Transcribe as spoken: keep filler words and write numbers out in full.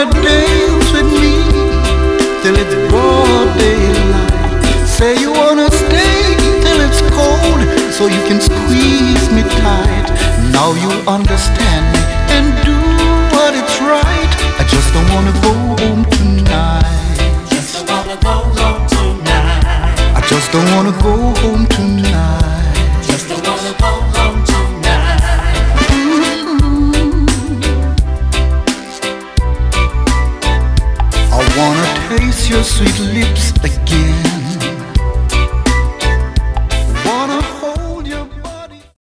wanna dance with me till it's broad daylight. Say you wanna stay till it's cold, so you can squeeze me tight. Now you understand me and do what it's right. I just don't wanna go home tonight. Just don't wanna go home tonight. I just don't wanna go home tonight. Just don't wanna go home tonight. Mm-hmm. I wanna taste your sweet lips